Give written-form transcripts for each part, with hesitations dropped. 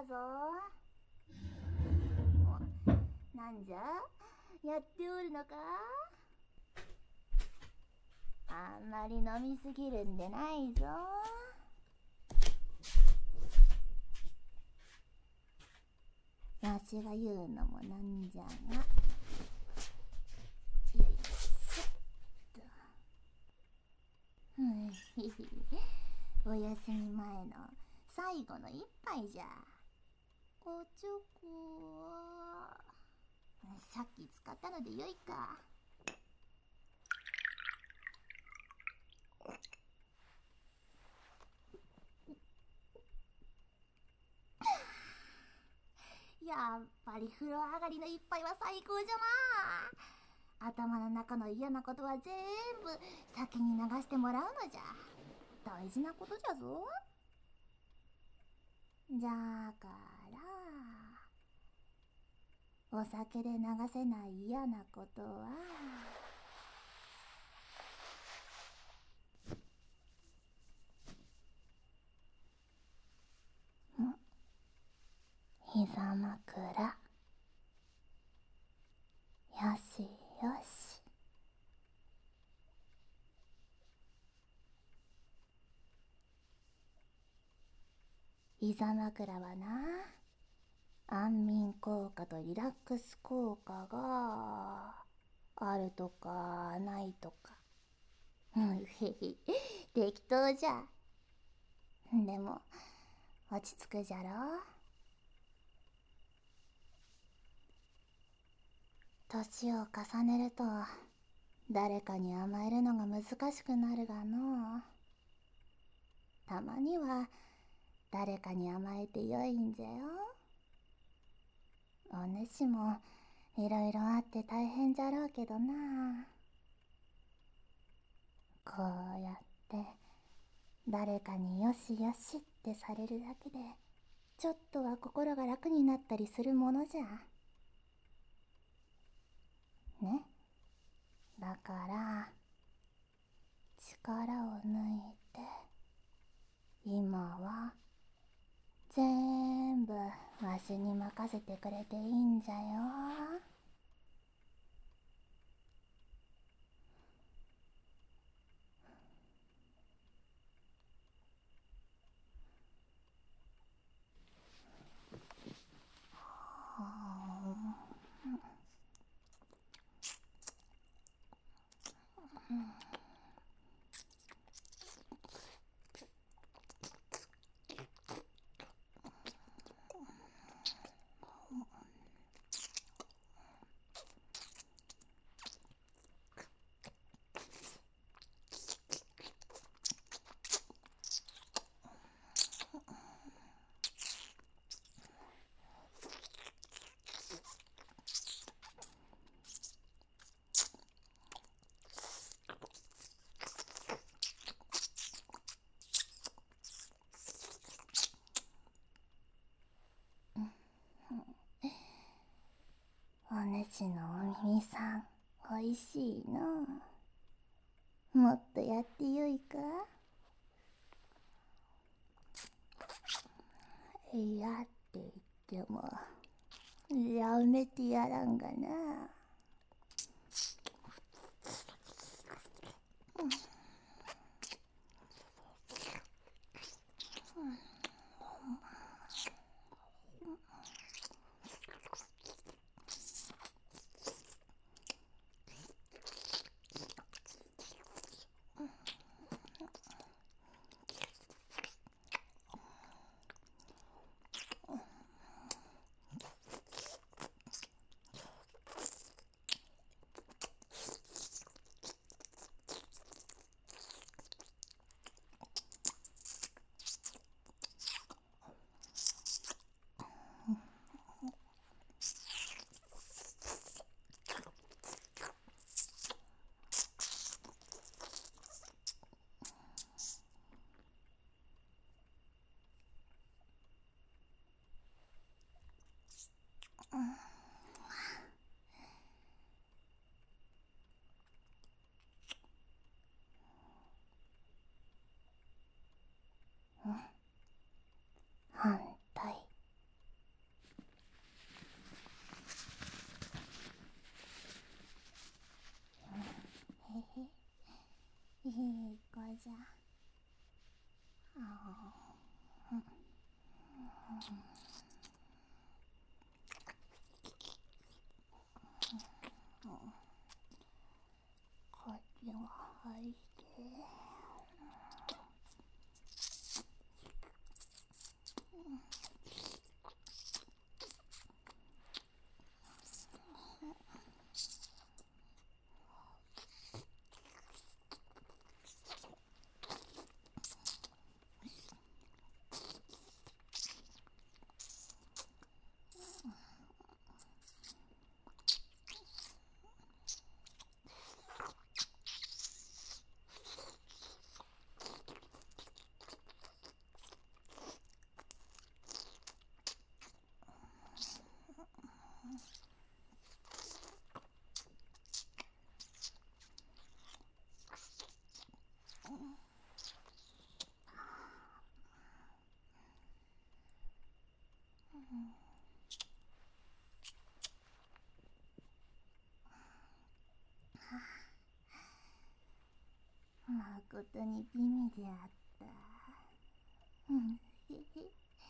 ぞ。なんじゃ、やっておるのか。あんまり飲みすぎるんでないぞ。わしが言うのもなんじゃが、よいしょっと。お休み前の最後の一杯じゃ。おちょこはさっき使ったのでよいか。やっぱり風呂上がりの一杯は最高じゃな。頭の中の嫌なことは全部先に流してもらうのじゃ。大事なことじゃぞ。じゃからお酒で流せない嫌なことは膝枕。よしよし。膝枕はな、安眠効果とリラックス効果があるとかないとか。適当じゃ。でも落ち着くじゃろ。年を重ねると誰かに甘えるのが難しくなるがの。たまには誰かに甘えてよいんじゃよ。お主もいろいろあって大変じゃろうけどな。こうやって誰かによしよしってされるだけでちょっとは心が楽になったりするものじゃね。だから力を抜いて今は全部わしに任せてくれていいんじゃよ。お主のお耳さんおいしいの。もっとやってよいか。やって言ってもやめてやらんがな。反対。 いい子じゃ。こっちも吐いて。まことに美味であった。へへ。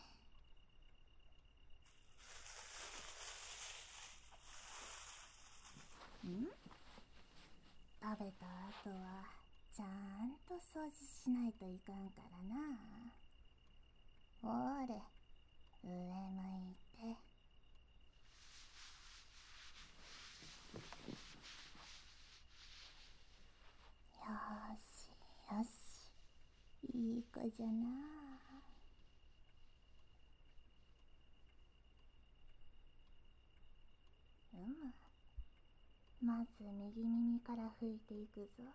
食べた後はちゃんと掃除しないといかんからな。ほれ、上向いて。よしよし、いい子じゃな。まず右耳から拭いていくぞ。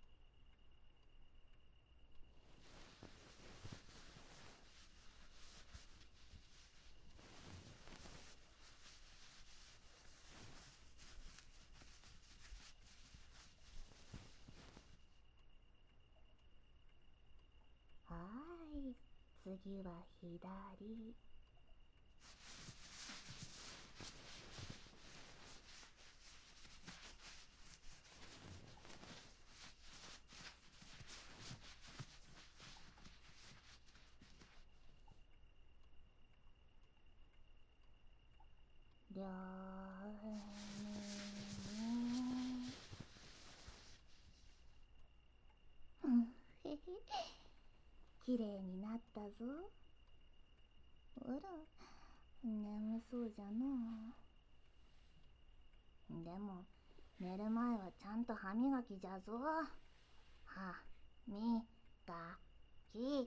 はーい、次は左。両耳。へへ、きれいになったぞ。ほら、眠そうじゃな。でも寝る前はちゃんと歯磨きじゃぞ。歯みがき。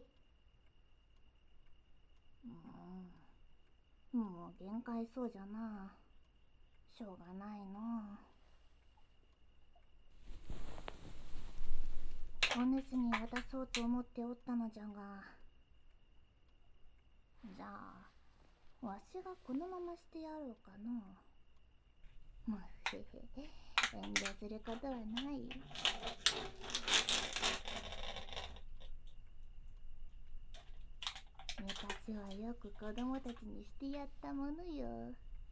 もう限界そうじゃな。しょうがないな。お主に渡そうと思っておったのじゃが。じゃあわしがこのまましてやろうかな。もうへへ、遠慮することはない。昔はよく子供たちにしてやったものよ。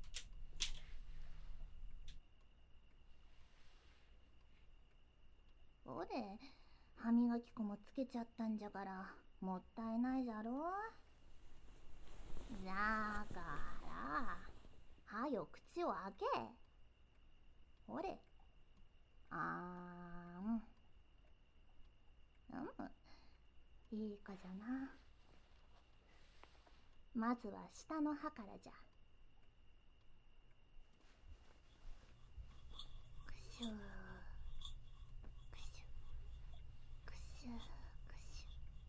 おれ、歯磨き粉もつけちゃったんじゃからもったいないじゃろ。だからはよ口を開け。ほれ、いい子じゃな。まずは下の歯からじゃ。くしゅーくしゅくしゅくしゅ。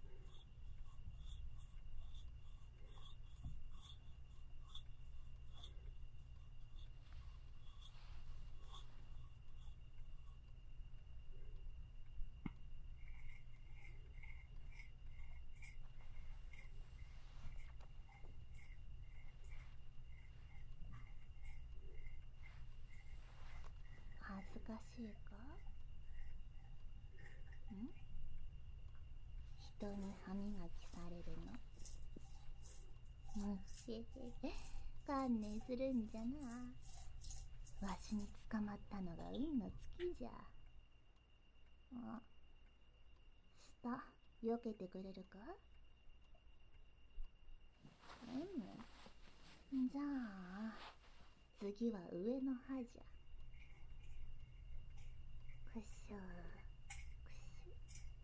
恥ずかしいか？人に歯磨きされるの。観念するんじゃな。わしに捕まったのが運の尽きじゃ。 た。避けてくれるか？じゃあ次は上の歯じゃ。くっしょくしょ。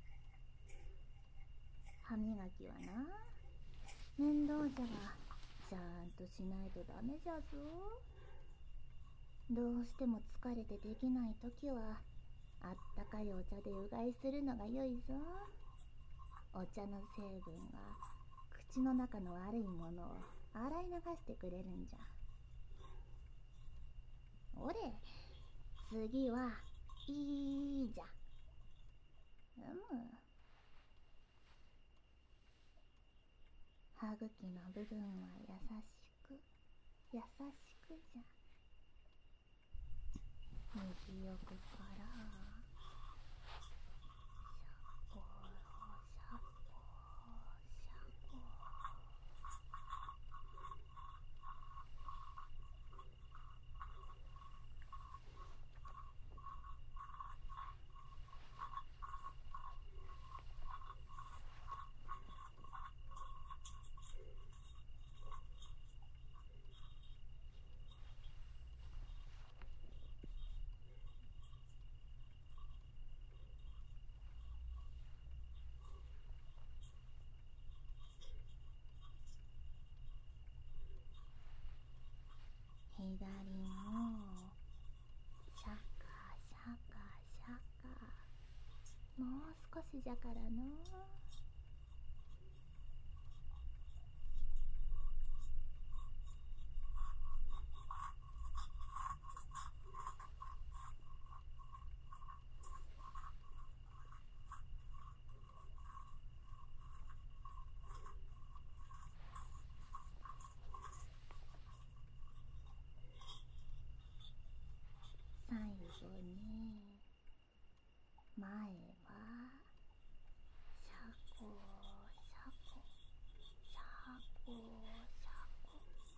歯磨きはな、面倒じゃがちゃんとしないとダメじゃぞ。どうしても疲れてできないときはあったかいお茶でうがいするのが良いぞ。お茶の成分が口の中の悪いものを洗い流してくれるんじゃ。おれ、次はいいじゃ。歯茎の部分は優しく優しくじゃ。右奥からシャコシャコシャコ。左もシャカシャカシャカ。もう少しじゃからの。最後に前はシャコシャコシャコシャコ。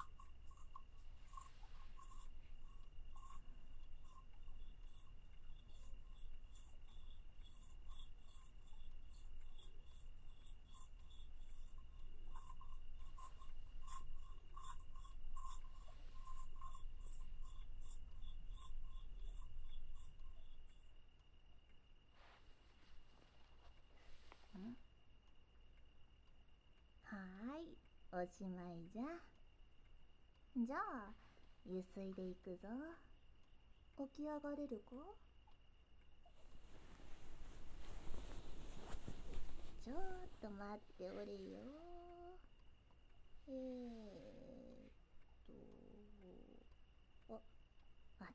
はーい、おしまいじゃ。じゃあゆすいでいくぞ。起き上がれるか？ちょっと待っておれよ。あ、あった。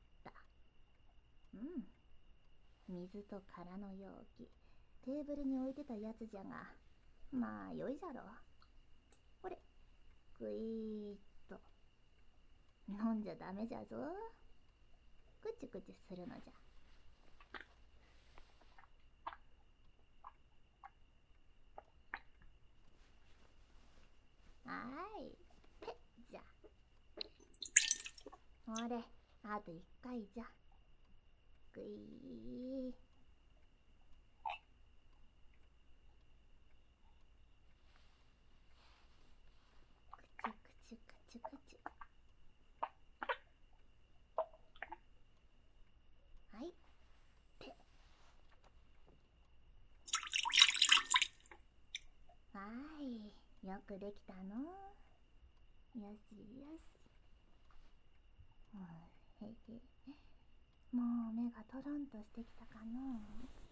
水と空の容器、テーブルに置いてたやつじゃが、まあ良いじゃろ。これグイーッと飲んじゃダメじゃぞ。くちゅくちゅするのじゃ。はーい、ペッじゃ。ほれ、あと1回じゃ。グイー。くちゅくちゅくちゅくちゅ。はい、ペッ。はーい、よくできたの。よしよし。へへ。もう目がトロンとしてきたかの。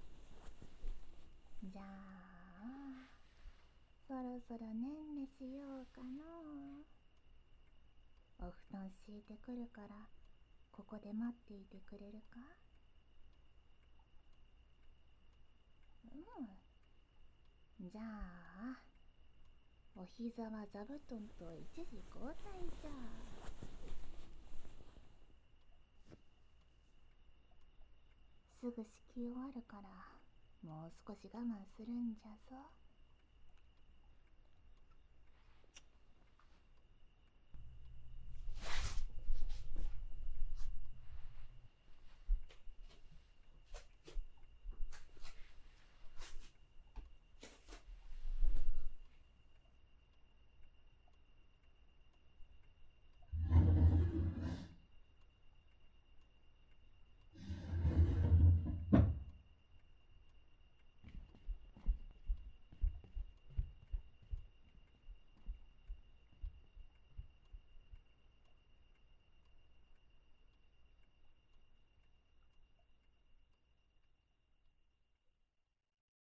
じゃあそろそろねんねしようかの。お布団敷いてくるからここで待っていてくれるか？じゃあお膝は座布団と一時交代じゃ。すぐ敷き終わるからもう少し我慢するんじゃぞ。